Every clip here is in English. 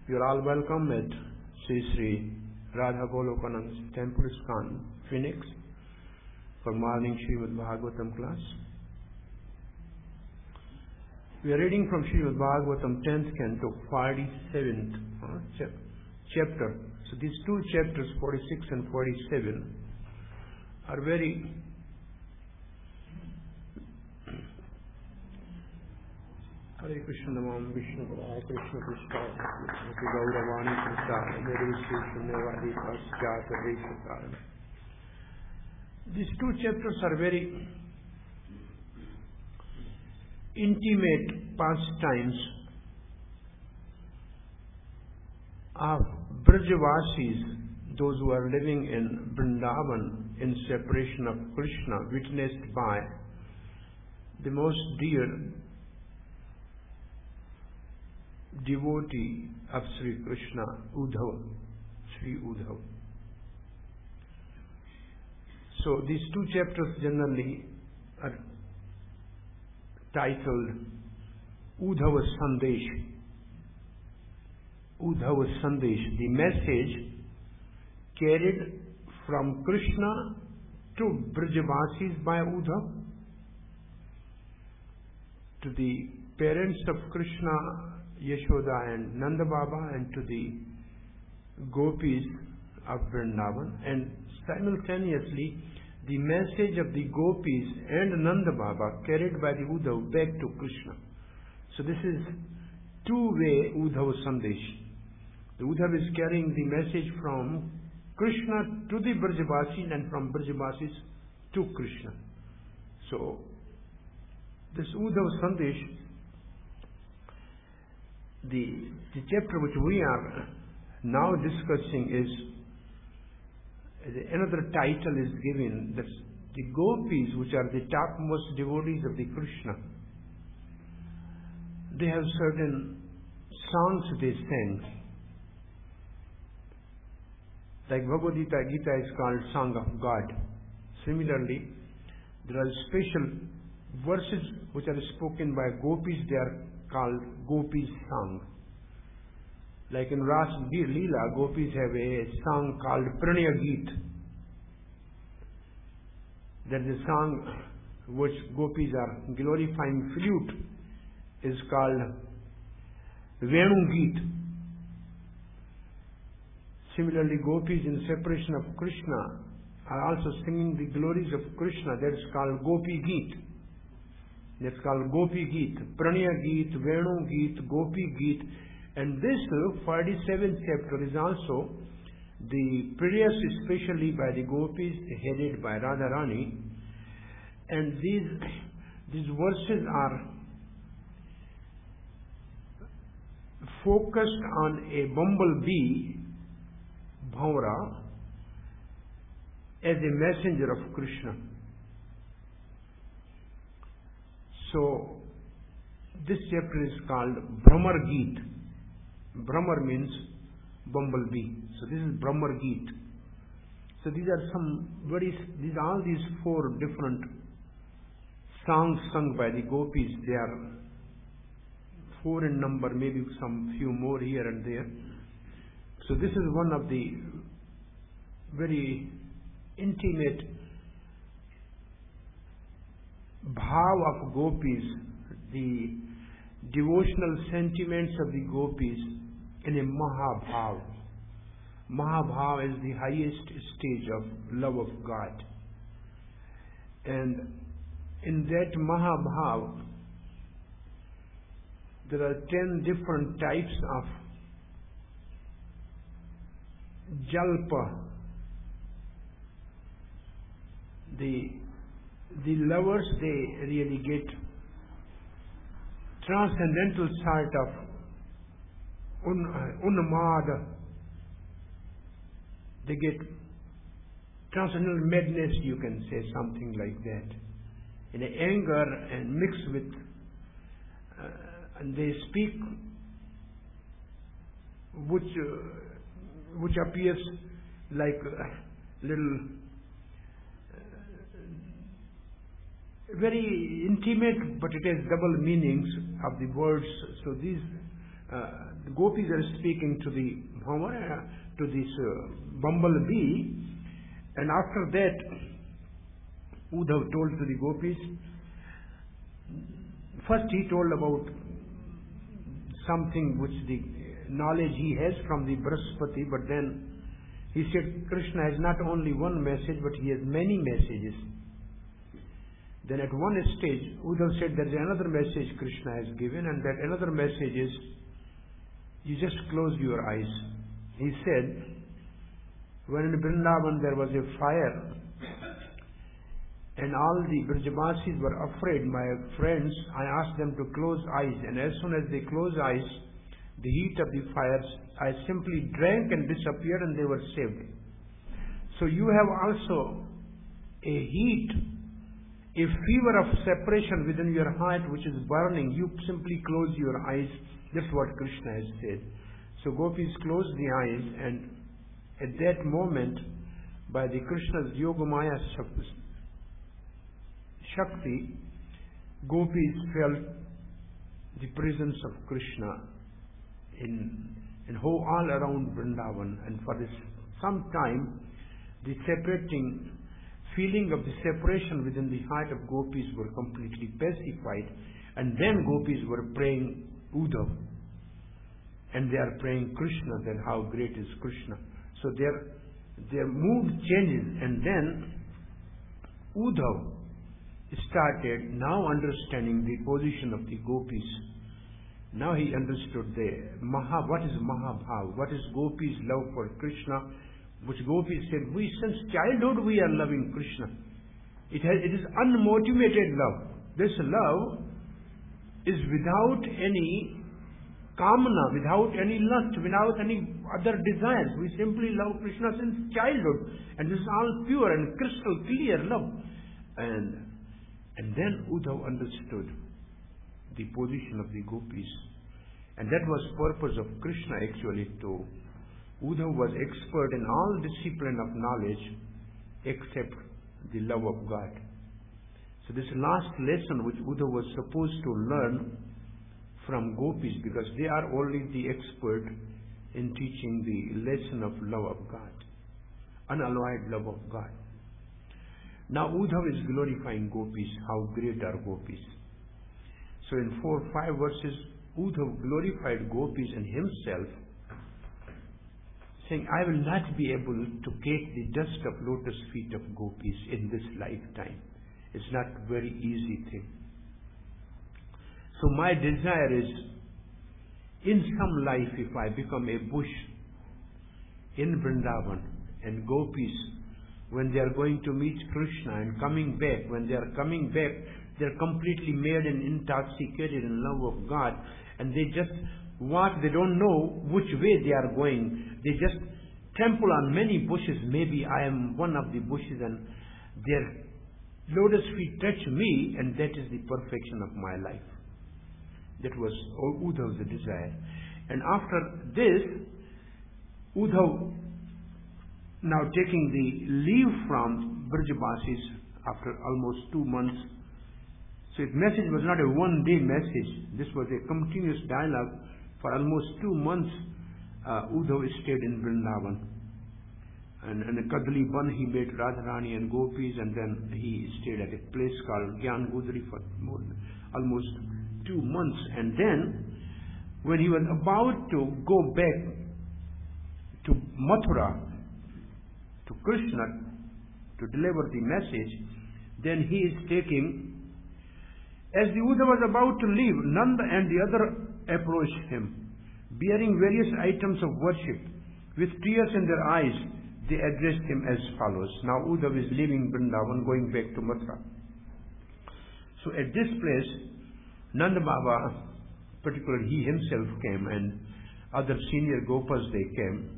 You're all welcome at Sri Radha Golokanand Temple ISKCON, Phoenix, for morning Srimad Bhagavatam class. We are reading from Srimad Bhagavatam 10th canto, 47th chapter. So these two chapters, 46 and 47, are very Hare Krishna Namam Vishnu Hare Krishna Krishna Hare Gauravani Krishna Hare Vishnu Shunyavadi Paschata Veshakaran. These two chapters are very intimate pastimes of Brajavasis, those who are living in Vrindavan in separation of Krishna, witnessed by the most dear devotee of Sri Krishna, Uddhava, Sri Uddhava. So these two chapters generally are titled Uddhava Sandesh. Uddhava Sandesh, the message carried from Krishna to Brajavasis by Uddhava, to the parents of Krishna, Yashoda and Nanda Baba, and to the gopis of Vrindavan, and simultaneously the message of the gopis and Nanda Baba carried by the Uddhava back to Krishna. So this is two-way Uddhava Sandesh. The Uddhava is carrying the message from Krishna to the Brajavasis and from Brajavasis to Krishna. So this Uddhava Sandesh, the chapter which we are now discussing, is another title is given, that the gopis, which are the topmost devotees of the Krishna, they have certain songs they sing. Like Bhagavad Gita is called Song of God. Similarly, there are special verses which are spoken by gopis, they are called Gopis song. Like in Ras Leela, gopis have a song called Pranaya Geet. That is a song which gopis are glorifying flute is called Venu Geet. Similarly, gopis in separation of Krishna are also singing the glories of Krishna. That is called Gopi Geet. That's called Gopi Geet, Pranaya Geet, Venu Geet, Gopi Geet. And this 47th chapter is also the prayers especially by the gopis headed by Radharani. And these verses are focused on a bumblebee, Bhaura, as a messenger of Krishna. So, this chapter is called Brahmar Geet. Brahmar means bumblebee. So, this is Brahmar Geet. So, these are all these four different songs sung by the gopis. They are four in number, maybe some few more here and there. So, this is one of the very intimate bhav of gopis, the devotional sentiments of the gopis in a mahabhav. Mahabhav is the highest stage of love of God. And in that mahabhav, there are 10 different types of jalpa. The lovers, they really get transcendental sort of unmad. They get transcendental madness, you can say, something like that. In anger and mixed with, and they speak which appears like little very intimate, but it has double meanings of the words. So these gopis are speaking to the Bhramar, to this bumblebee, and after that, Uddhav told to the gopis. First, he told about something which the knowledge he has from the Brihaspati, but then he said Krishna has not only one message, but he has many messages. Then at one stage, Uddhav said there is another message Krishna has given, and that another message is, you just close your eyes. He said, when in Vrindavan there was a fire, and all the Brajavasis were afraid, my friends, I asked them to close eyes, and as soon as they closed eyes, the heat of the fires, I simply drank and disappeared, and they were saved. So you have also a heat, a fever of separation within your heart which is burning. You simply close your eyes. That's what Krishna has said. So gopis closed the eyes, and at that moment, by the Krishna's Yogamaya Shakti, gopis felt the presence of Krishna in all around Vrindavan, and for some time, the separating feeling of the separation within the heart of gopis were completely pacified, and then gopis were praying Uddhav, and they are praying Krishna, then how great is Krishna. So their mood changes, and then Uddhav started now understanding the position of the gopis. Now he understood what is Mahabhav, what is gopis' love for Krishna, which gopis said, since childhood we are loving Krishna. It is unmotivated love. This love is without any kamana, without any lust, without any other desires. We simply love Krishna since childhood, and this is all pure and crystal clear love. And then Uddhav understood the position of the gopis, and that was purpose of Krishna actually too. Uddhav was expert in all discipline of knowledge except the love of God. So this last lesson which Uddhav was supposed to learn from gopis, because they are only the expert in teaching the lesson of love of God, unalloyed love of God. Now Uddhav is glorifying gopis, how great are gopis. So in 4 or 5 verses, Uddhav glorified gopis and himself, saying, I will not be able to take the dust of lotus feet of gopis in this lifetime. It's not a very easy thing. So my desire is, in some life, if I become a bush in Vrindavan, and gopis, when they are going to meet Krishna and coming back, when they are coming back, they are completely made and intoxicated in love of God, and they just walk, they don't know which way they are going. They just trample on many bushes. Maybe I am one of the bushes, and their lotus feet touch me, and that is the perfection of my life. That was Uddhav's desire. And after this, Uddhav, now taking the leave from Brajavasis after almost 2 months. So his message was not a one-day message. This was a continuous dialogue. For almost 2 months, Uddhav stayed in Vrindavan. And in Kadali Ban, he met Radharani and gopis, and then he stayed at a place called Gyan Gudri for almost 2 months. And then, when he was about to go back to Mathura, to Krishna, to deliver the message, then he is taking, as the Uddhav was about to leave, Nanda and the other approached him, bearing various items of worship. With tears in their eyes, they addressed him as follows. Now Uddhav is leaving Vrindavan, going back to Mathura. So at this place, Nanda Baba, particularly he himself came, and other senior Gopas, they came.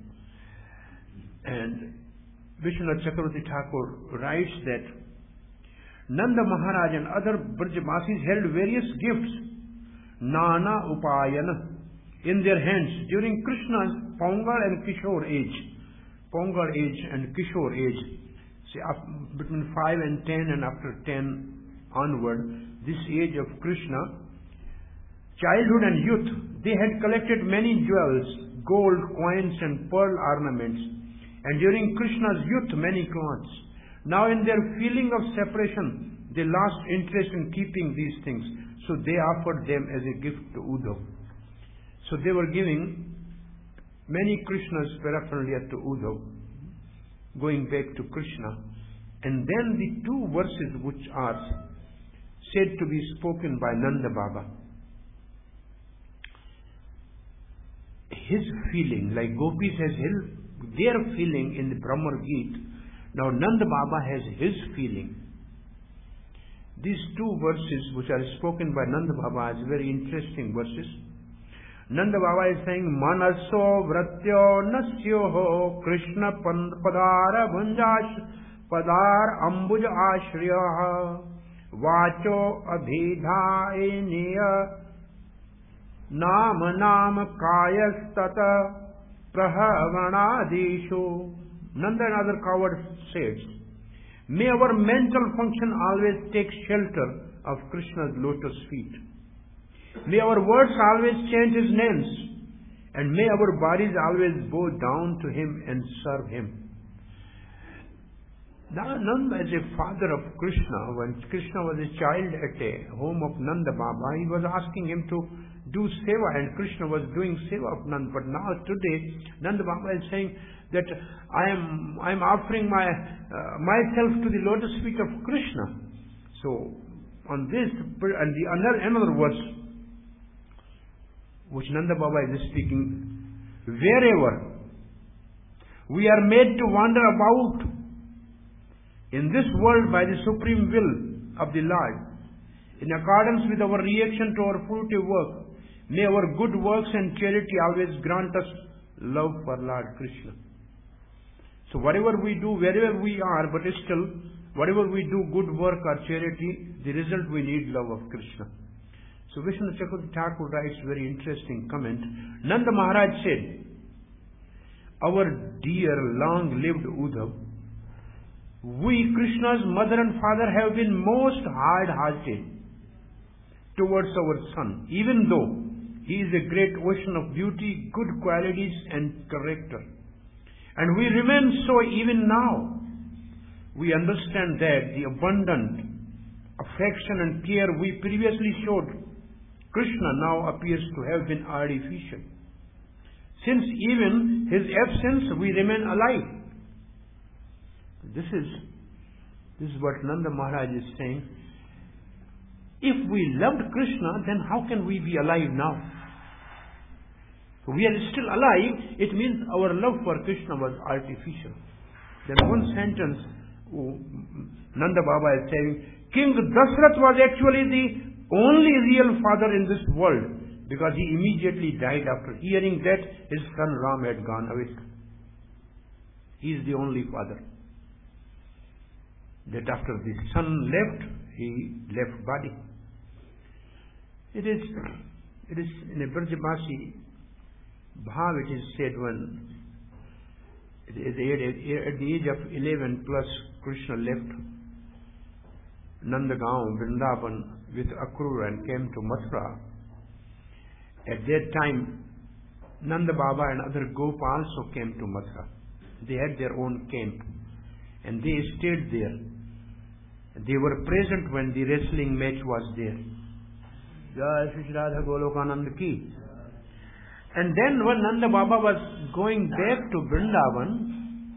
And Vishwanath Chakravarti Thakur writes that Nanda Maharaj and other Brajavasis held various gifts, Nana Upayana, in their hands during Krishna's Pongal and Kishore age. Pongal age and Kishore age. See, between 5 and 10 and after 10 onward, this age of Krishna, childhood and youth, They had collected many jewels, gold coins and pearl ornaments, and during Krishna's youth many clothes. Now in their feeling of separation, they lost interest in keeping these things, so they offered them as a gift to Uddhav. So they were giving many Krishna's paraphernalia to Uddhav, going back to Krishna. And then the two verses which are said to be spoken by Nanda Baba. His feeling, like Gopis has their feeling in the Brahma Gita, now Nanda Baba has his feeling. These two verses which are spoken by Nanda Baba are very interesting verses. Nanda Baba is saying, Manaso vratyo nasyoho Krishna padara bhunjash padar ambuj ashriyaha vacho abhidhainiya Nam kayastata prahavanadishu. Nanda and other cowards said, may our mental function always take shelter of Krishna's lotus feet. May our words always chant his names, and may our bodies always bow down to him and serve him. Now, Nanda, as a father of Krishna, when Krishna was a child at a home of Nanda Baba, he was asking him to do seva, and Krishna was doing seva of Nanda. But now today, Nanda Baba is saying that I am offering myself to the lotus feet of Krishna. So on this and the another verse, which Nanda Baba is speaking, wherever we are made to wander about in this world by the supreme will of the Lord, in accordance with our reaction to our fruitive work, may our good works and charity always grant us love for Lord Krishna. So whatever we do, wherever we are, but still, whatever we do, good work or charity, the result we need love of Krishna. So Vishnu Chakravarti Thakur writes very interesting comment. Nanda Maharaj said, our dear long-lived Uddhav, we, Krishna's mother and father, have been most hard-hearted towards our son, even though he is a great ocean of beauty, good qualities and character. And we remain so even now. We understand that the abundant affection and care we previously showed Krishna now appears to have been artificial. Since even his absence, we remain alive. This is what Nanda Maharaj is saying. If we loved Krishna, then how can we be alive now? We are still alive. It means our love for Krishna was artificial. Then one sentence, Nanda Baba is saying, King Dasrath was actually the only real father in this world, because he immediately died after hearing that his son Ram had gone away. He is the only father. That after the son left, he left body. It is in a Brajabasi Bhav, it is said when at the age of 11 plus Krishna left Nandagaon, Vrindavan with Akrura and came to Mathura. At that time, Nanda Baba and other Gopa also came to Mathura. They had their own camp and they stayed there. They were present when the wrestling match was there. Jai Shri Radha Golokanand Ki. And then when Nanda Baba was going back to Vrindavan,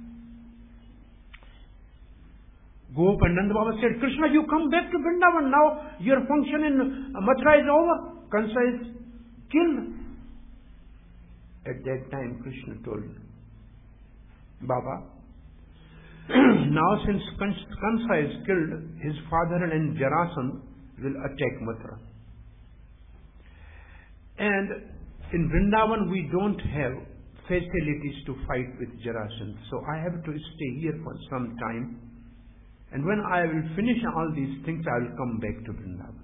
Gop and Nanda Baba said, Krishna, you come back to Vrindavan now. Your function in Mathura is over. Kansa is killed. At that time, Krishna told Baba, now since Kansa is killed, his father and Jarasandha will attack Mathura. And in Vrindavan, we don't have facilities to fight with Jarasandha. So I have to stay here for some time. And when I will finish all these things, I will come back to Vrindavan.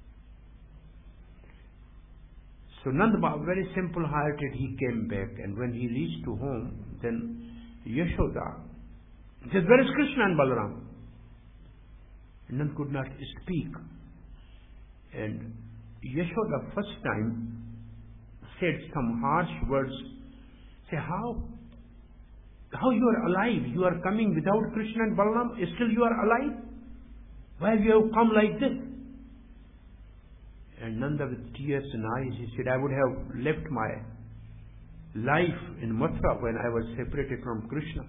So Nanda Baba, very simple-hearted, he came back. And when he reached to home, then Yashoda said, where is Krishna and Balaram? And Nanda could not speak. And Yashoda first time said some harsh words. Say, how you are alive? You are coming without Krishna and Balaram, still you are alive? Why have you come like this? And Nanda, with tears in eyes, he said, I would have left my life in Mathura when I was separated from Krishna.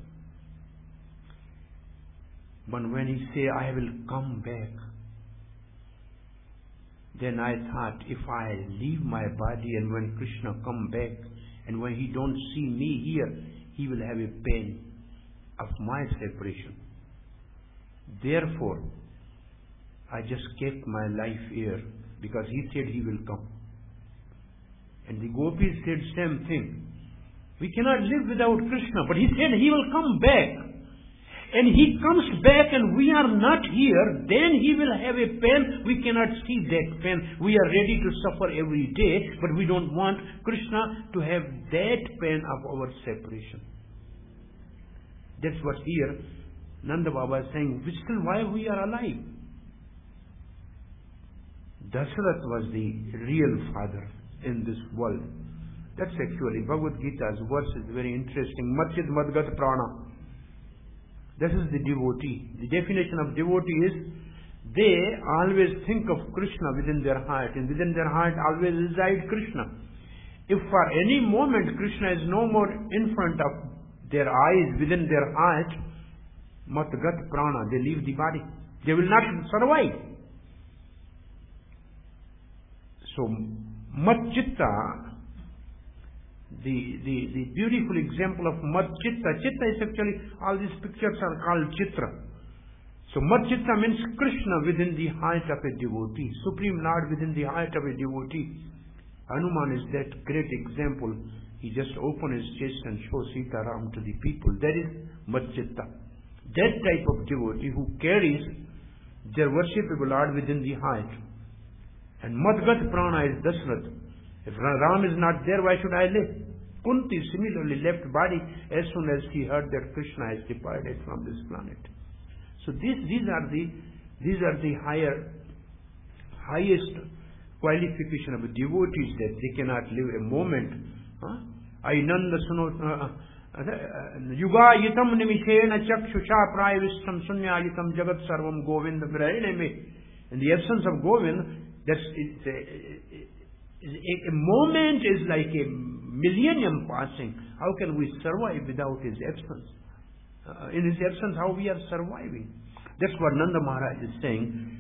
But when he said, I will come back, then I thought, if I leave my body and when Krishna come back, and when he don't see me here, he will have a pain of my separation. Therefore, I just kept my life here, because he said he will come. And the gopis said same thing. We cannot live without Krishna, but he said he will come back. And he comes back and we are not here, then he will have a pain. We cannot see that pain. We are ready to suffer every day, but we don't want Krishna to have that pain of our separation. That's what here Nanda Baba is saying. Still, why we are alive? Dasarath was the real father in this world. That's actually Bhagavad Gita's verse is very interesting. Matchid Madgat Prana. This is the devotee. The definition of devotee is they always think of Krishna within their heart, and within their heart always reside Krishna. If for any moment Krishna is no more in front of their eyes, within their heart, Matgat Prana, they leave the body. They will not survive. So, Mat-Chitta, the beautiful example of Mat-Chitta. Chitta is actually, all these pictures are called Chitra. So Mat-Chitta means Krishna within the heart of a devotee, Supreme Lord within the heart of a devotee. Hanuman is that great example. He just opened his chest and showed Sita Ram to the people. That is Mat-Chitta. That type of devotee who carries their worshipable Lord within the heart. And Madgat Prana is Dasarath. If Ram is not there, why should I live? Kunti similarly left body as soon as he heard that Krishna has departed from this planet. So these are the highest qualification of devotees, that they cannot live a moment. Ainanda suno yuga yitam nimishena chakshusha prayavistam sunyayitam jagat sarvam govinda virayane. In the absence of Govind, a moment is like a millennium passing. How can we survive without his absence? In his absence, how we are surviving? That's what Nanda Maharaj is saying.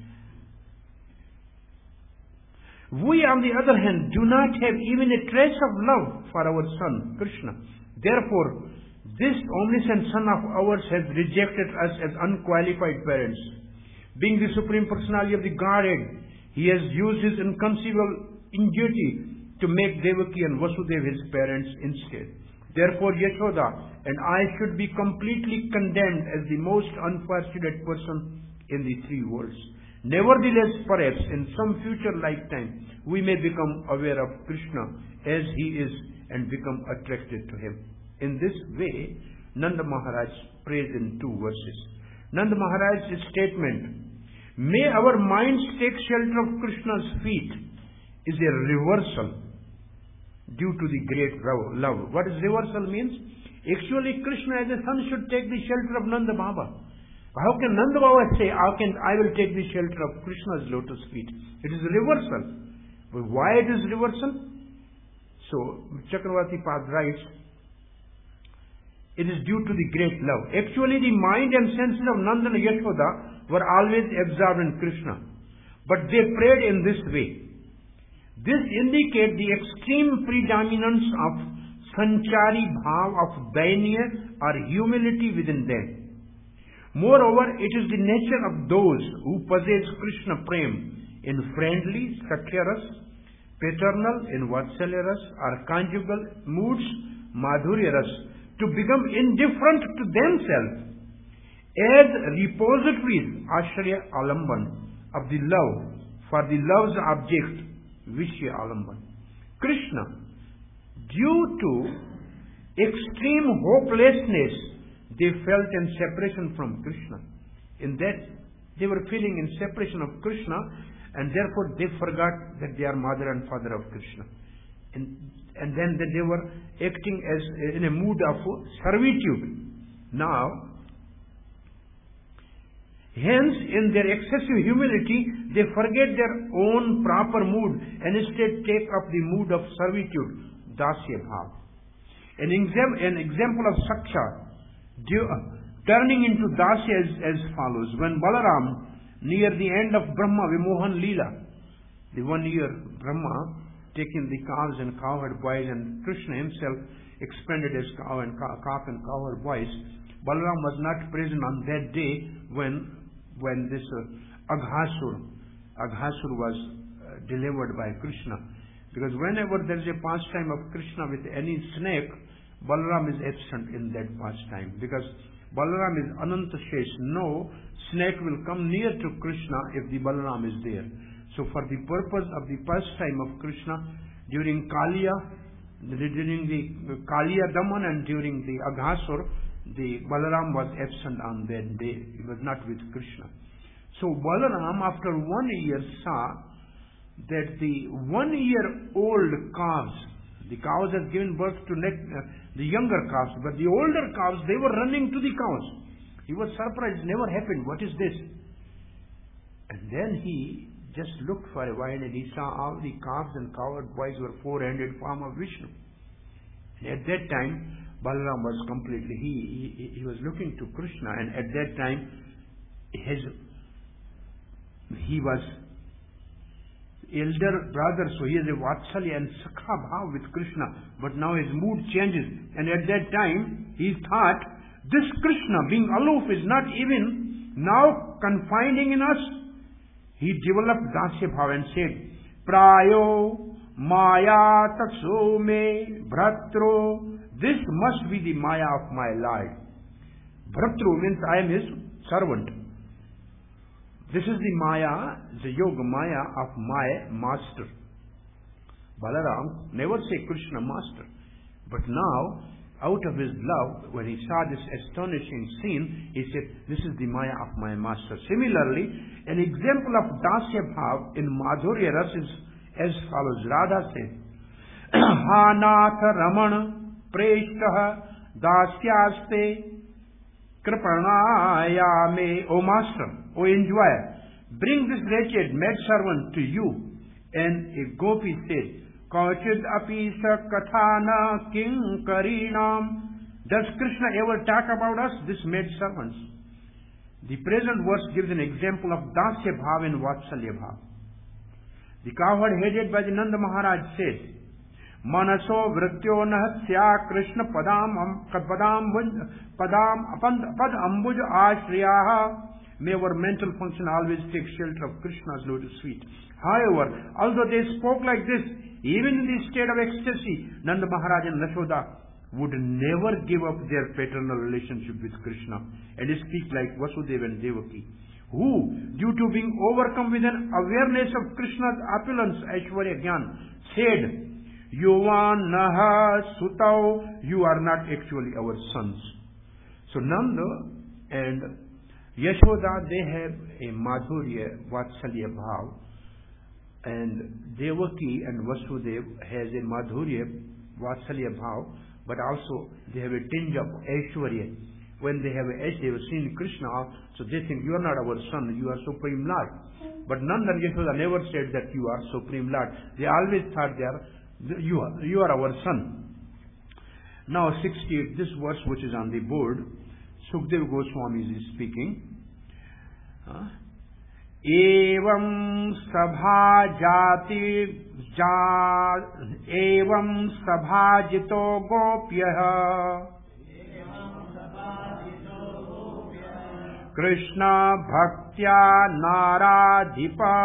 We, on the other hand, do not have even a trace of love for our son, Krishna. Therefore, this omniscient son of ours has rejected us as unqualified parents. Being the Supreme Personality of the Godhead, he has used his inconceivable ingenuity to make Devaki and Vasudeva his parents instead. Therefore, Yashoda and I should be completely condemned as the most unfortunate person in the three worlds. Nevertheless, perhaps in some future lifetime, we may become aware of Krishna as he is and become attracted to him. In this way, Nanda Maharaj prays in two verses. Nanda Maharaj's statement, may our minds take shelter of Krishna's feet, is a reversal due to the great love. What does reversal means? Actually, Krishna as a son should take the shelter of Nanda Baba. How can Nanda Baba say, I will take the shelter of Krishna's lotus feet? It is a reversal. But why it is reversal? So, Chakravarti Pad writes, it is due to the great love. Actually, the mind and senses of Nanda and Yashoda were always absorbed in Krishna. But they prayed in this way. This indicates the extreme predominance of sanchari bhav of dainya or humility within them. Moreover, it is the nature of those who possess Krishna prem in friendly, sakhyaras, paternal, in vatsalyaras, or conjugal moods, madhuryaras, to become indifferent to themselves as repositories, ashraya alamban, of the love, for the love's object, Vishya Alamban. Krishna, due to extreme hopelessness, they felt in separation from Krishna. In that, they were feeling in separation of Krishna, and therefore they forgot that they are mother and father of Krishna. And and then they were acting as in a mood of servitude. Now, hence, in their excessive humility, they forget their own proper mood and instead take up the mood of servitude, dasya bhav. An example of Saksha turning into dasya is as follows. When Balaram, near the end of Brahma Vimohan Leela, the 1 year Brahma taking the calves and cowherd boys, and Krishna himself expanded as calf and cowherd boys, Balaram was not present on that day when this Aghasur was delivered by Krishna. Because whenever there is a pastime of Krishna with any snake, Balaram is absent in that pastime. Because Balaram is Ananta Shesh. No snake will come near to Krishna if the Balaram is there. So for the purpose of the pastime of Krishna, during the Kaliya Daman and during the Aghasur, the Balaram was absent on that day. He was not with Krishna. So Balaram, after 1 year, saw that the 1-year-old calves, the cows had given birth to the younger calves, but the older calves, they were running to the cows. He was surprised. Never happened. What is this? And then he just looked for a while and he saw all the calves and cowherd boys were 4-handed form of Vishnu. And at that time, Balaram was completely, he was looking to Krishna, and at that time, he was elder brother, so he has a Vatsalya and Sakha bhav with Krishna, but now his mood changes, and at that time, he thought, this Krishna being aloof is not even now confining in us. He developed Dasya bhav and said, Prayo Maya Tatso Me Bhratro. This must be the Maya of my Lord. Bhratru means I am his servant. This is the Maya, the Yoga Maya of my master. Balaram never say Krishna master. But now, out of his love, when he saw this astonishing scene, he said, this is the Maya of my master. Similarly, an example of Dasya Bhav in Madhurya Ras is as follows. Radha says, Hanath Ramana Preshtaha Dasyaste Kripanaya me, O master, O enjoyer, bring this wretched maidservant to you. And a gopi said, Kauchid apisa kathana kinkarinam. Does Krishna ever talk about us, this maidservants? The present verse gives an example of Dasya Bhav and Vatsalya Bhav. The cowherd headed by the Nanda Maharaj said, Manaso vrityo nahatsya Krishna padam ambuj ashriyaha. May our mental function always take shelter of Krishna's lotus feet. However, although they spoke like this, even in the state of ecstasy, Nanda Maharaj and Yashoda would never give up their paternal relationship with Krishna and speak like Vasudeva and Devaki, who, due to being overcome with an awareness of Krishna's opulence, Aishwarya Gyan, said, Yuvan Naha Sutau, you are not actually our sons. So Nanda and Yashoda, they have a Madhurya, Vatsalya Bhav, and Devaki and Vasudeva has a Madhurya, Vatsalya Bhav, but also they have a tinge of Aishwarya. When they have seen Krishna, so they think, you are not our son, you are Supreme Lord. But Nanda and Yashoda never said that you are Supreme Lord. They always thought you are our son. Now 68, this verse which is on the board, Sukdev Goswami is speaking. Evam sabha jito gopyaha Krishna bhaktya naradhipa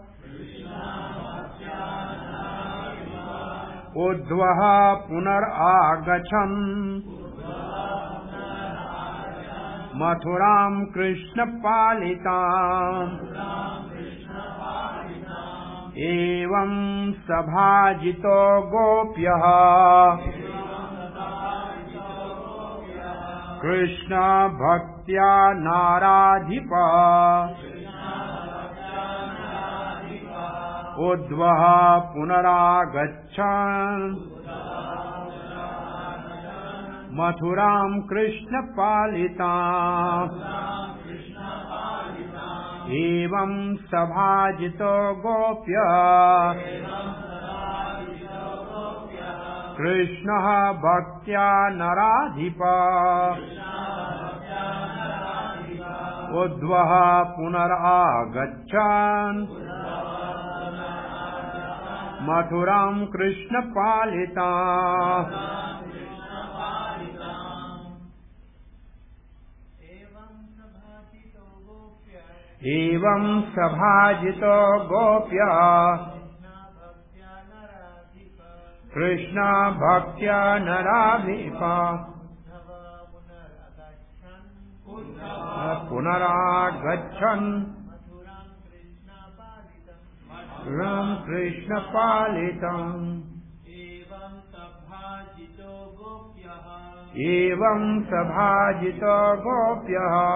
Udvaha punar agachan Mathuram Krishna palitam Evam sabhajito gopyaha Krishna bhaktya naradhipa Udvaha punaragachan Mathuram Krishna Palita. Evam Sabhajito Gopya. Krishna Bhaktya Naradhipa. Udvaha Punaragachan. Mathuram Krishna Palita. Evam Sabhajito Gopya. Krishna Bhaktya Naradhipa. Punaragachan. Ram Krishna Palitam. Evam Sabhajito Gopyaha.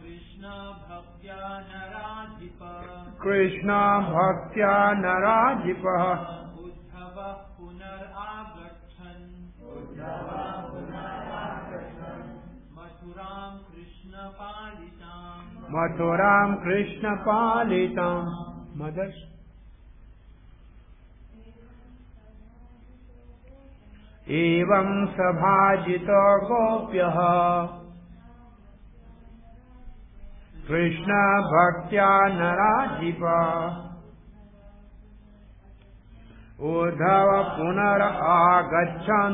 Krishna Bhaktya Naradhipa. Mathuram Krishna Palitam. Mothers. Evam Sabhajito Gopyaha. Krishna Bhaktya Naradhipa. Uddhava Punaragachan.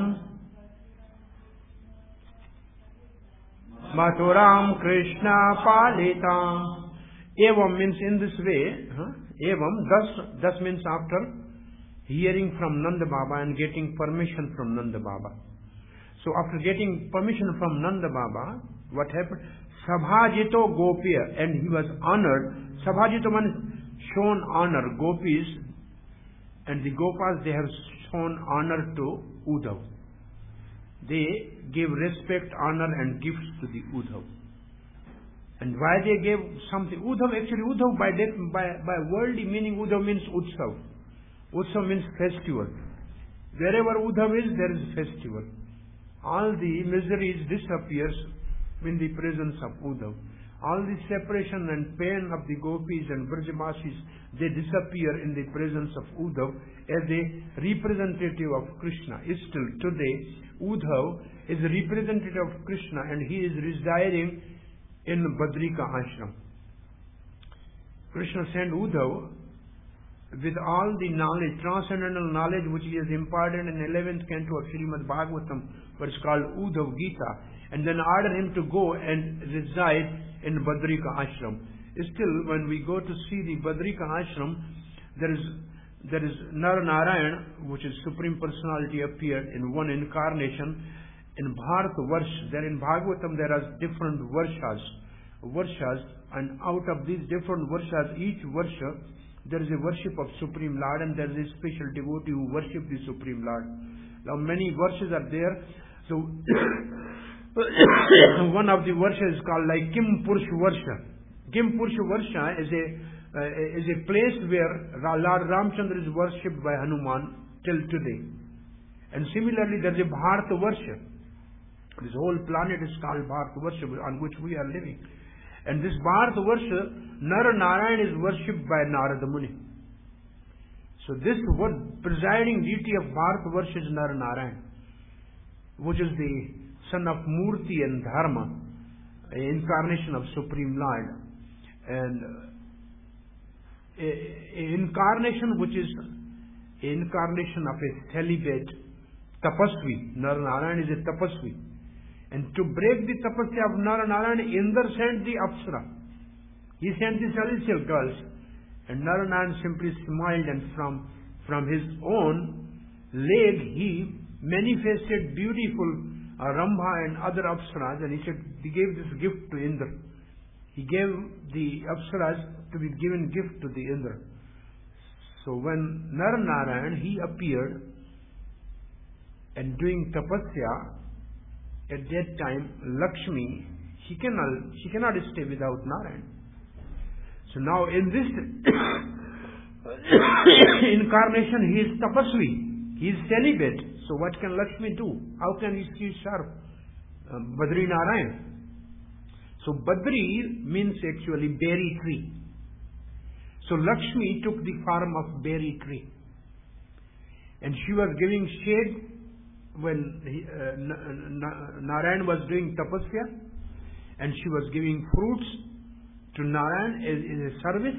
Mathuram Krishna Palitam. Evam means in this way. Evam, thus means after hearing from Nanda Baba and getting permission from Nanda Baba. So after getting permission from Nanda Baba, what happened? Sabhajito Gopya, and he was honored. Sabhajito means shown honor. Gopis and the Gopas, they have shown honor to Uddhav. They gave respect, honor and gifts to the Uddhav. And why they gave something? Uddhav by worldly meaning, Uddhav means Utsav. Utsav means festival. Wherever Uddhav is, there is festival. All the miseries disappears in the presence of Uddhav. All the separation and pain of the Gopis and Brajavasis, they disappear in the presence of Uddhav as a representative of Krishna. Still today, Uddhav is a representative of Krishna and he is residing in Badrika Ashram. Krishna sent Uddhav with all the knowledge, transcendental knowledge which he has imparted in 11th canto of Srimad Bhagavatam, what is called Uddhav Gita, and then order him to go and reside in Badrika Ashram. Still, when we go to see the Badrika Ashram, there is Narayan, which is Supreme Personality, appeared in one incarnation in Bharat Varsh. There in Bhagavatam there are different Varshas, and out of these different Varshas, each Varsha, there is a worship of Supreme Lord, and there is a special devotee who worship the Supreme Lord. Now many Varshas are there. So one of the Varshas is called like Kim Purush Varsha. Kim Purush Varsha is a place where Lord Ramchandra is worshipped by Hanuman till today. And similarly there is a Bharata Varsha. This whole planet is called Bharata Varsha, on which we are living. And this Bharata Varsha, Narayan is worshipped by Narada Muni. So this presiding deity of Bharata Varsha is Narayan, which is the son of Murti and Dharma, an incarnation of Supreme Lord. And an incarnation which is an incarnation of a celibate Tapasvi. Narayan is a Tapasvi. And to break the tapasya of Narayan, Indra sent the Apsara. He sent the celestial girls. And Narayan simply smiled, and from his own leg he manifested beautiful Rambha and other Apsaras, and he gave this gift to Indra. He gave the Apsaras to be given gift to the Indra. So when Narayan, he appeared and doing tapasya, at that time Lakshmi, she cannot stay without Narayan. So now in this incarnation he is tapasvi, he is celibate. So what can Lakshmi do? How can she serve Badri Narayan. So Badri means actually berry tree. So Lakshmi took the form of berry tree. And she was giving shade when Narayan was doing tapasya. And she was giving fruits to Narayan as a service.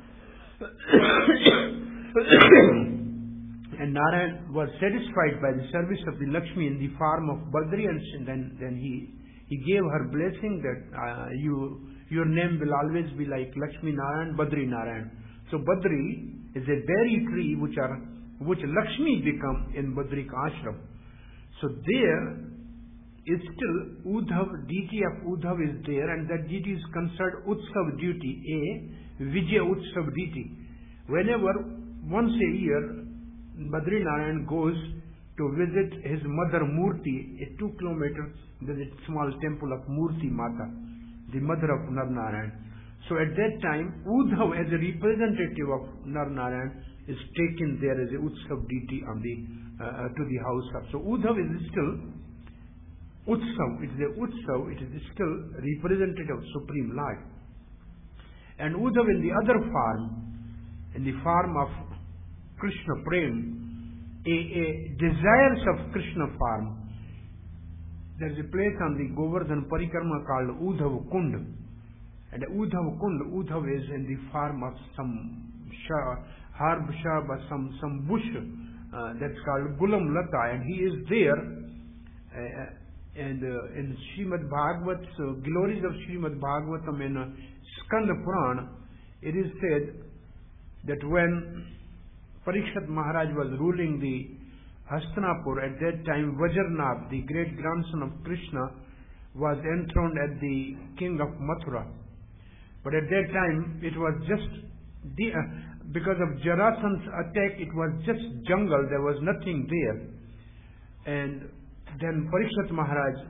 And Narayan was satisfied by the service of the Lakshmi in the form of Badri, and then he gave her blessing that your name will always be like Lakshmi Narayan, Badri Narayan. So Badri is a berry tree which Lakshmi become in Badrika ashram. So there is still Udhav, deity of Udhav is there, and that deity is considered Utsav deity, a Vijay Utsav deity. Whenever, once a year, Badri Narayan goes to visit his mother Murti, a 2 kilometers, there is a small temple of Murti Mata, the mother of Narnarayan. So at that time, Udhav as a representative of Narnarayan is taken there as a Utsav deity on to the house of. So Udhav is still Utsav, it is a Utsav, it is still representative of Supreme Lord. And Udhav in the other form, in the form of Krishna Prem, a desires of Krishna form. There is a place on the Govardhan Parikrama called Udhav Kund. And Udhav Kund, Udhav is in the form of some herb shrub or some bush that's called Gulam Lata, and he is there. And in Srimad Bhagavatam, glories of Srimad Bhagavatam in Skanda Purana, it is said that when Parikshit Maharaj was ruling the Hastinapur, at that time Vajranath, the great grandson of Krishna, was enthroned as the king of Mathura. But at that time it was just because of Jarasandha's attack, it was just jungle, there was nothing there. And then Parikshit Maharaj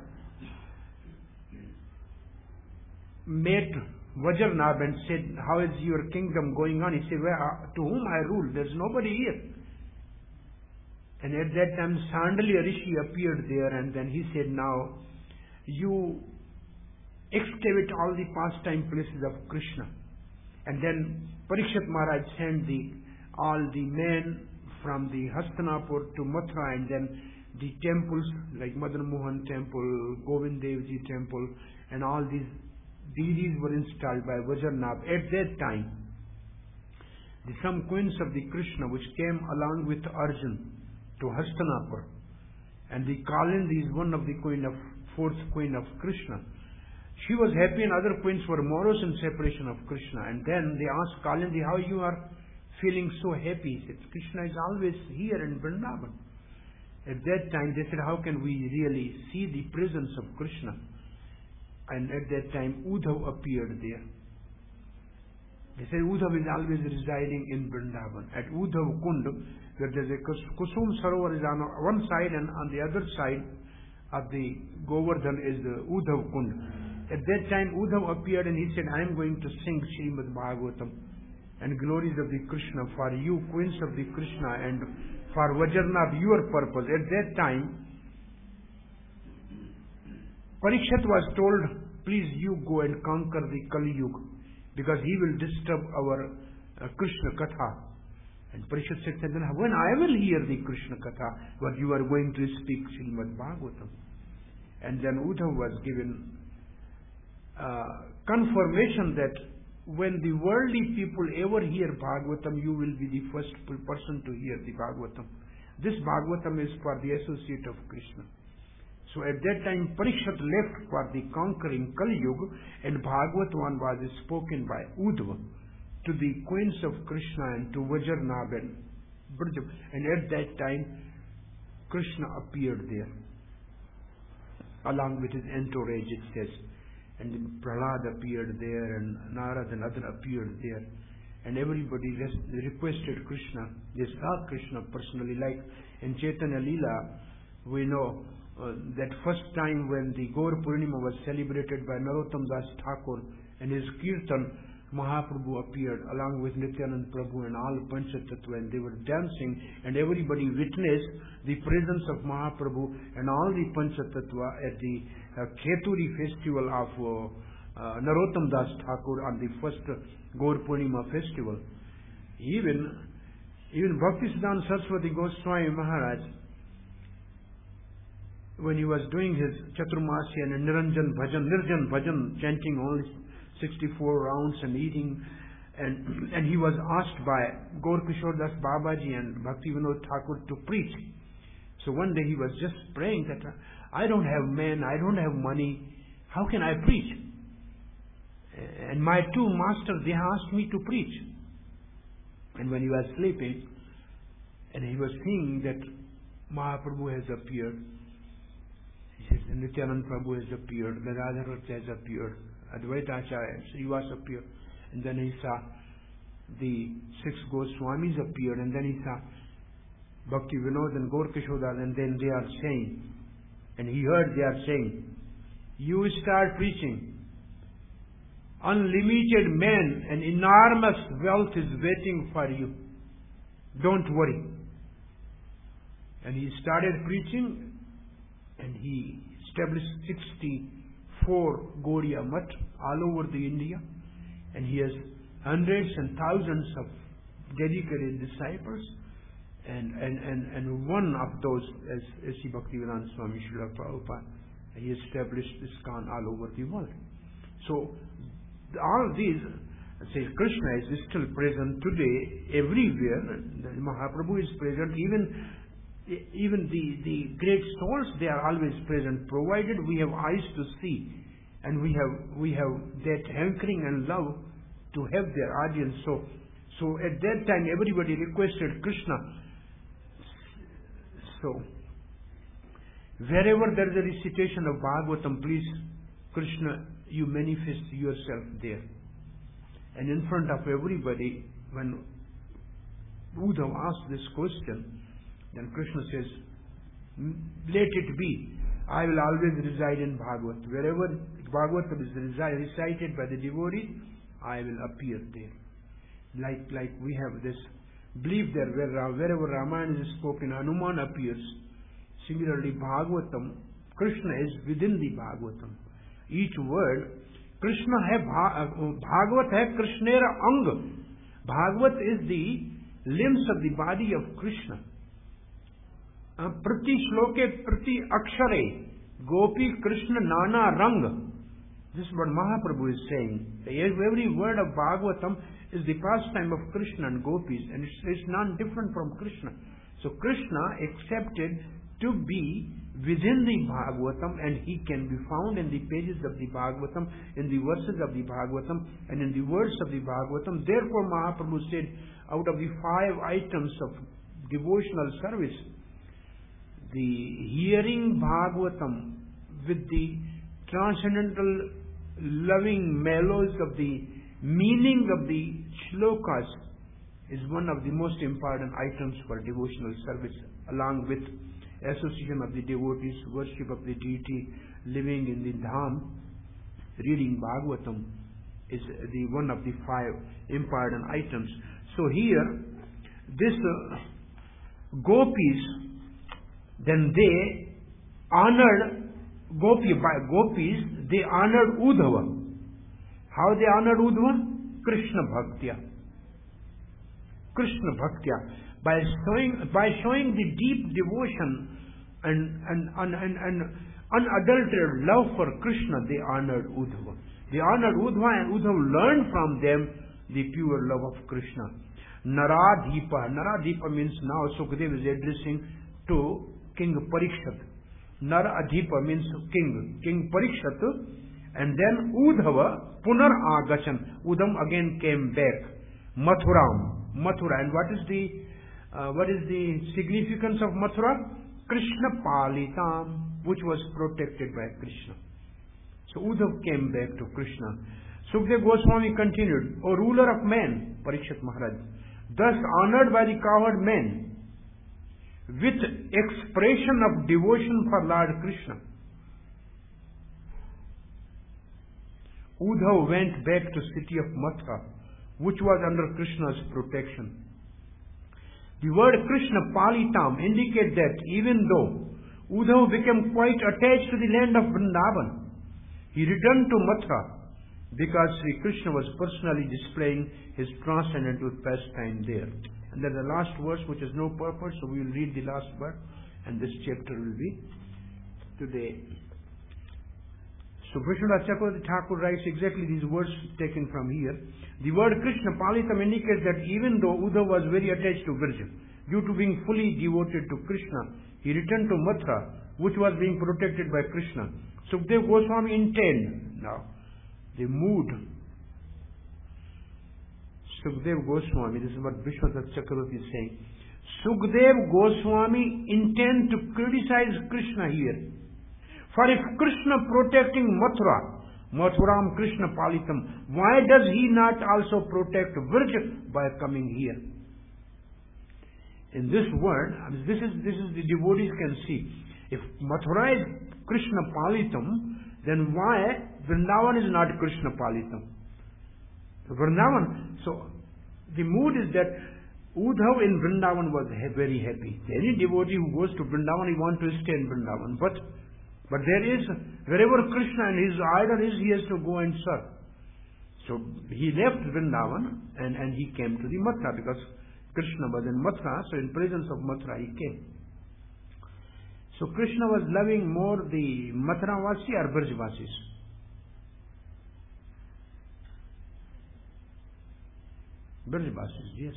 met Vajranath and said, how is your kingdom going on? He said, to whom I rule? There's nobody here. And at that time Sandalya Rishi appeared there, and then he said, now you excavate all the pastime places of Krishna. And then Parikshit Maharaj sent all the men from the Hastinapur to Mathura, and then the temples like Madan Mohan temple, Govind Dev Ji temple, and all these deities were installed by Vajranath. At that time, some queens of the Krishna which came along with Arjun to Hastinapur, and the Kalindi is one of the fourth queen of Krishna. She was happy, and other queens were morose in separation of Krishna. And then they asked Kalindi, how you are feeling so happy? He said, Krishna is always here in Vrindavan. At that time they said, how can we really see the presence of Krishna? And at that time Udhav appeared there. They said Udhav is always residing in Vrindavan. At Udhav Kund, where there is a Kusum Sarovar is on one side, and on the other side of the Govardhan is the Udhav Kund. At that time Udhav appeared, and he said, I am going to sing Srimad Bhagavatam and glories of the Krishna for you, queens of the Krishna, and for Vajranath, your purpose. At that time Parikshit was told, please you go and conquer the Kali Yuga, because he will disturb our Krishna Katha. And Parikshit said, then when I will hear the Krishna Katha, what you are going to speak Srimad Bhagavatam. And then Udhav was given confirmation that when the worldly people ever hear Bhagavatam, you will be the first person to hear the Bhagavatam. This Bhagavatam is for the associate of Krishna. So at that time Parikshit left for the conquering Kali Yuga, and Bhagavatam was spoken by Udhav to the queens of Krishna and to Vajranath and Braj. And at that time Krishna appeared there along with his entourage, it says. And then Prahlad appeared there, and Narad and other appeared there. And everybody requested Krishna. They saw Krishna personally. Like in Chaitanya Leela, we know that first time when the Gaur Purnima was celebrated by Narottam Das Thakur and his Kirtan, Mahaprabhu appeared along with Nityanand Prabhu and all Panchatattva, and they were dancing, and everybody witnessed the presence of Mahaprabhu and all the Panchatattva at the Kheturi festival of Narottam Das Thakur on the first Gaur Purnima festival. Even Bhaktisiddhanta Saraswati Goswami Maharaj, when he was doing his Chaturmasya and Nirjan Bhajan, chanting only 64 rounds and eating, and he was asked by Gaur Kishore Das Babaji and Bhakti Vinod Thakur to preach. So one day he was just praying that, I don't have men, I don't have money, how can I preach? And my two masters, they asked me to preach. And when he was sleeping, and he was seeing that Mahaprabhu has appeared, he says, Nityanand Prabhu has appeared, Gadadhar has appeared, Advaita Acharya, Srivas appeared, and then he saw the 6 Goswamis appeared, and then he saw Bhakti Vinod and Gaur Kishodas, and then they are saying, and he heard they are saying, you start preaching. Unlimited men and enormous wealth is waiting for you. Don't worry. And he started preaching, and he established 64 Gaudiya Math all over the India, and he has hundreds and thousands of dedicated disciples, and one of those is S.C. Bhaktivedanta Swami Srila Prabhupada. He established ISKCON all over the world. So all these, say, Krishna is still present today everywhere. Mahaprabhu is present. Even the great souls, they are always present, provided we have eyes to see, and we have that hankering and love to have their audience. So at that time, everybody requested Krishna. So wherever there is a recitation of Bhagavatam, please, Krishna, you manifest yourself there. And in front of everybody, when Uddhava asked this question, then Krishna says, let it be. I will always reside in Bhagavat. Wherever Bhagavatam is recited by the devotee, I will appear there. Like we have this belief there, wherever Ramayana is spoken, Hanuman appears. Similarly, Bhagavatam, Krishna is within the Bhagavatam. Each word, Krishna hai Bhagavat hai Krishnera Anga. Bhagavat is the limbs of the body of Krishna. Prati shloke prati akshare gopi Krishna nana rang. This is what Mahaprabhu is saying. Every word of Bhagavatam is the pastime of Krishna and gopis, and it's none different from Krishna. So Krishna accepted to be within the Bhagavatam, and he can be found in the pages of the Bhagavatam, in the verses of the Bhagavatam, and in the words of the Bhagavatam. Therefore Mahaprabhu said, out of the 5 items of devotional service, the hearing Bhagavatam with the transcendental loving mellows of the meaning of the shlokas is one of the most important items for devotional service, along with association of the devotees, worship of the deity, living in the dham. Reading Bhagavatam is the one of the 5 important items. So here, this gopis, then they honored gopis, they honored Uddhava. How they honored Uddhava? Krishna Bhaktya. Krishna Bhaktya. By showing the deep devotion and unadulterated love for Krishna, they honored Uddhava. They honored Uddhava, and Uddhava learned from them the pure love of Krishna. Naradhipa. Naradhipa means now Sukadeva is addressing to King Parikshit. Naradhipa means king. King Parikshit. And then Uddhava, Punar Agachan. Uddhava again came back. Mathura. And what is the significance of Mathura? Krishna Palitam, which was protected by Krishna. So Uddhava came back to Krishna. Sukadeva Goswami continued, O ruler of men, Parikshit Maharaj, thus honored by the cowherd men, with expression of devotion for Lord Krishna, Uddhav went back to city of Mathura, which was under Krishna's protection. The word Krishna Palitam indicates that even though Uddhav became quite attached to the land of Vrindavan, he returned to Mathura because Sri Krishna was personally displaying his transcendental pastime there. And then the last verse, which has no purpose, so we will read the last verse, and this chapter will be today. So Vishwanath Chakravarti Thakur writes exactly these words taken from here. The word Krishna Palitam indicates that even though Uddhav was very attached to Virja, due to being fully devoted to Krishna, he returned to Mathura, which was being protected by Krishna. Sukdev Goswami intend now the mood. Sukdev Goswami, this is what Vishwanath Chakravarti is saying. Sukdev Goswami intend to criticize Krishna here. For if Krishna protecting Mathura, Mathuram Krishna Palitam, why does he not also protect Virja by coming here? In this word, this is the devotees can see. If Mathura is Krishna Palitam, then why Vrindavan is not Krishna Palitam? Vrindavan, so the mood is that Uddhav in Vrindavan was very happy. Any devotee who goes to Vrindavan, he wants to stay in Vrindavan. But there is, wherever Krishna and his idol is, he has to go and serve. So he left Vrindavan and he came to the Mathura because Krishna was in Mathura, so in presence of Mathura he came. So Krishna was loving more the Mathuravasi or Brajvasis? Brajvasis, yes.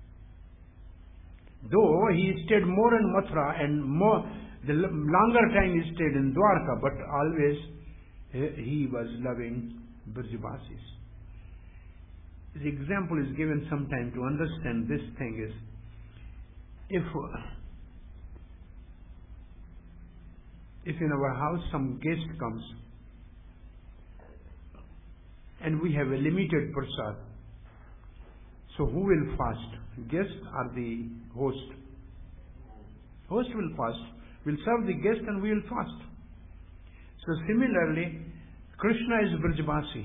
Though he stayed more in Mathura and more, the longer time he stayed in Dwarka, but always he was loving Brajvasis. The example is given sometime to understand this thing is, if in our house some guest comes and we have a limited prasad, so who will fast? Guest or the host? Host will fast. We'll serve the guest and we will fast. So similarly, Krishna is Brajvasi.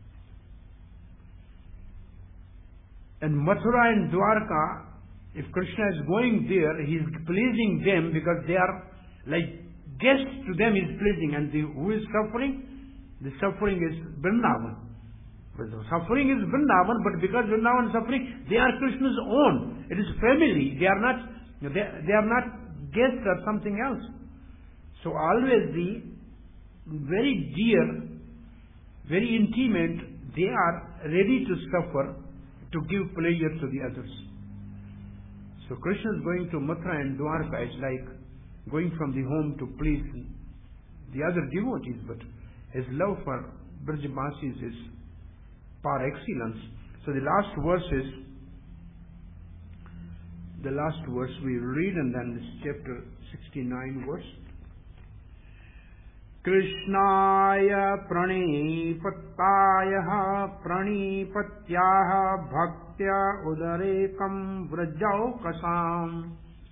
And Mathura and Dwarka, if Krishna is going there, he is pleasing them because they are like guests to them, he is pleasing. And who is suffering? The suffering is Vrindavan. But the suffering is Vrindavan, but because Vrindavan is suffering, they are Krishna's own. It is family. They are not guests or something else. So always the very dear, very intimate, they are ready to suffer to give pleasure to the others. So Krishna is going to Mathura and Dwarka is like going from the home to please the other devotees, but his love for Brajvasis is par excellence. So the last verse we will read, and then this chapter 69 verse. Krishnaya pranipataya pranipatyaha bhaktya udarekam vrajaukasam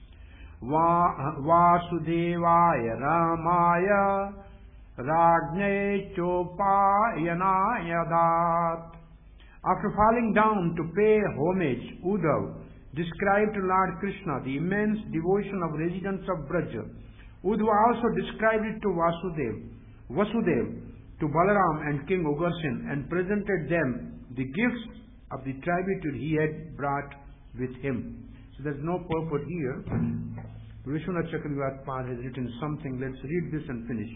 vasudevaya ramaya rajne chopayanaya dat. After falling down to pay homage, Uddhav described to Lord Krishna the immense devotion of residents of Braja. Uddhav also described it to Vasudev, to Balaram and King Ugarsen, and presented them the gifts of the tribute he had brought with him. So there's no purport here. Vishwanath Chakravarti Pad has written something. Let's read this and finish.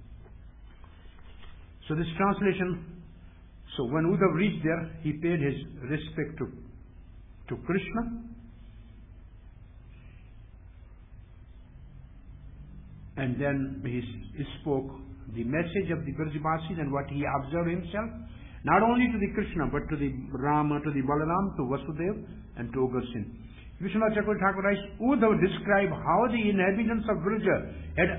So this translation, so when Uddhav reached there, he paid his respect to Krishna. And then he spoke the message of the Brajvasis and what he observed himself, not only to the Krishna, but to the Rama, to the Balaram, to Vasudev, and to Ugarsen. Vishwanath Chakravarti Thakur writes, Uddhav described how the inhabitants of Braja had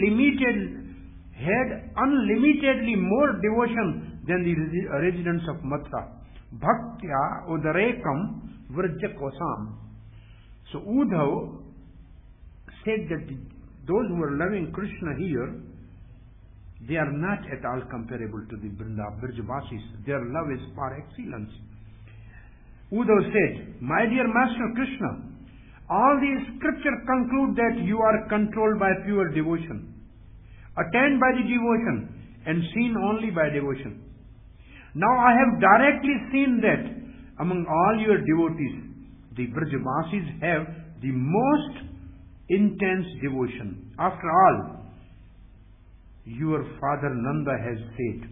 unlimitedly more devotion than the residents of Mathura. Bhaktya udarekam vrajakosam. So Uddhav said that those who are loving Krishna here, they are not at all comparable to the Brajavasis. Their love is par excellence. Uddhav said, "My dear Master Krishna, all these scriptures conclude that you are controlled by pure devotion, attained by the devotion, and seen only by devotion. Now I have directly seen that among all your devotees, the Brajavasis have the most intense devotion. After all, your father Nanda has said,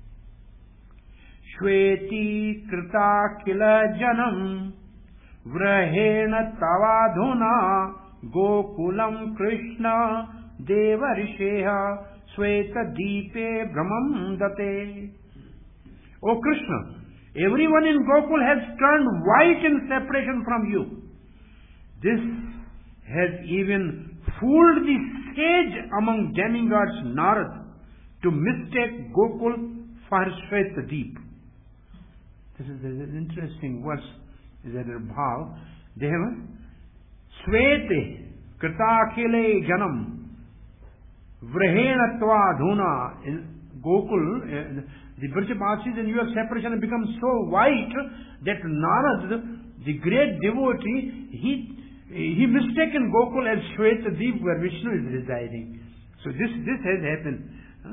Shveti krita kila janam vrahena tavadhuna gokulam krishna devarisheha sweta deepe brahmam date." O Krishna, everyone in Gokul has turned white in separation from you. This has even fooled the sage among demigods Narad to mistake Gokul for Swetadeep. This is an interesting verse. Is that a bhav? They have Swete Kritakile Janam Vrahenatva Dhuna. In Gokul, the Brajavasis and your separation have become so white that Narad, the great devotee, he mistaken Gokul as Swetadeep where Vishnu is residing. So this has happened.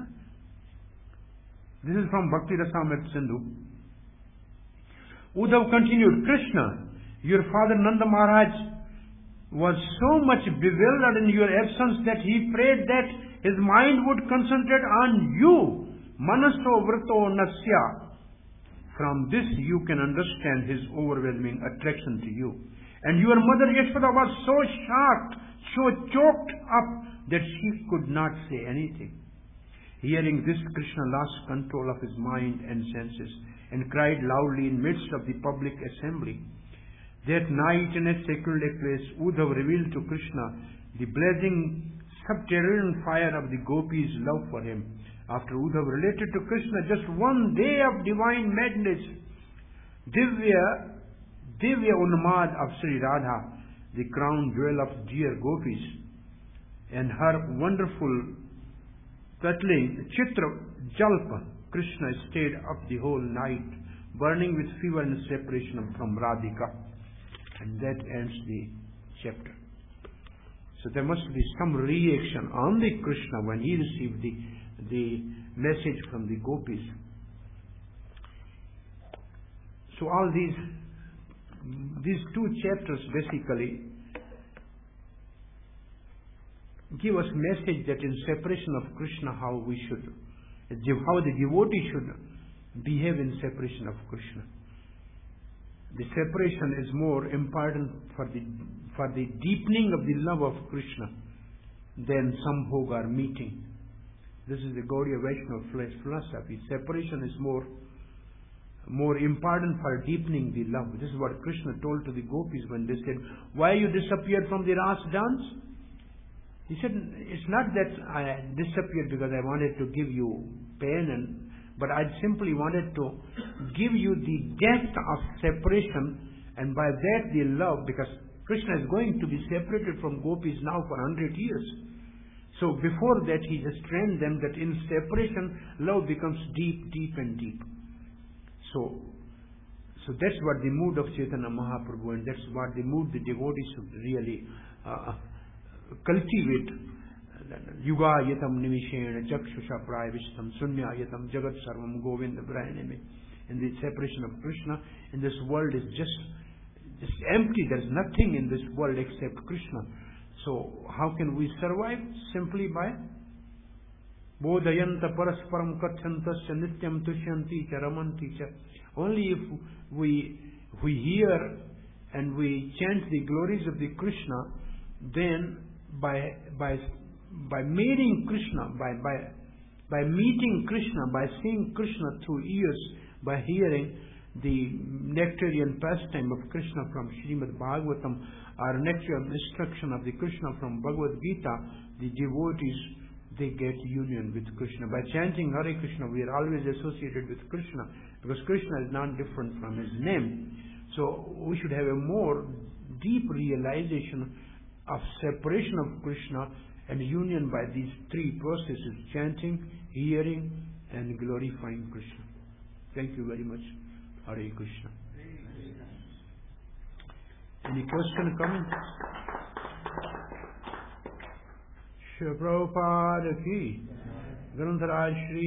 This is from Bhakti Rasamrita Sindhu. Uddhav continued, "Krishna, your father Nanda Maharaj was so much bewildered in your absence that he prayed that his mind would concentrate on you. Manaso vrito nasya." From this you can understand his overwhelming attraction to you. And your mother Yashoda was so shocked, so choked up that she could not say anything. Hearing this, Krishna lost control of his mind and senses and cried loudly in midst of the public assembly. That night in a secluded place, Uddhav revealed to Krishna the blazing subterranean fire of the gopis' love for him. After Uddhav related to Krishna just one day of divine madness, Divya Unmad of Sri Radha, the crown jewel of dear gopis, and her wonderful Tatling Chitra Jalpa, Krishna stayed up the whole night, burning with fever and separation from Radhika. And that ends the chapter. So there must be some reaction on the Krishna when he received the message from the gopis. So all these two chapters basically give us message that in separation of Krishna how the devotee should behave in separation of Krishna. The separation is more important for the deepening of the love of Krishna than sambhog or meeting. This is the Gaudiya Vaishnava philosophy. Separation is more important for deepening the love. This is what Krishna told to the gopis when they said, "Why you disappeared from the Ras dance?" He said, "It's not that I disappeared because I wanted to give you pain, but I simply wanted to give you the depth of separation, and by that the love, because Krishna is going to be separated from gopis now for 100 years. So before that he just trained them that in separation love becomes deep, deep and deep. So that's what the mood of Chaitanya Mahaprabhu, and that's what the mood the devotees should really cultivate. Yuga yatam nimishena chakshusha prayavishtam sunya yatam jagat sarvam govinda brayaname. In the separation of Krishna, in this world is just empty. There is nothing in this world except Krishna. So how can we survive? Simply by bodhayanta parasparam kathantasya nityam tushyanti cha ramanti cha. Only if we hear and we chant the glories of the Krishna, then by meeting Krishna, by meeting Krishna, by seeing Krishna through ears, by hearing the nectarian pastime of Krishna from Srimad Bhagavatam, or nectarian instruction of the Krishna from Bhagavad Gita, the devotees, they get union with Krishna. By chanting Hare Krishna, we are always associated with Krishna, because Krishna is not different from his name. So we should have a more deep realization of separation of Krishna and union by these three processes: chanting, hearing, and glorifying Krishna. Thank you very much. Hare Krishna. Any question, comment? Shri Prabhupada ki Granth Raj Shri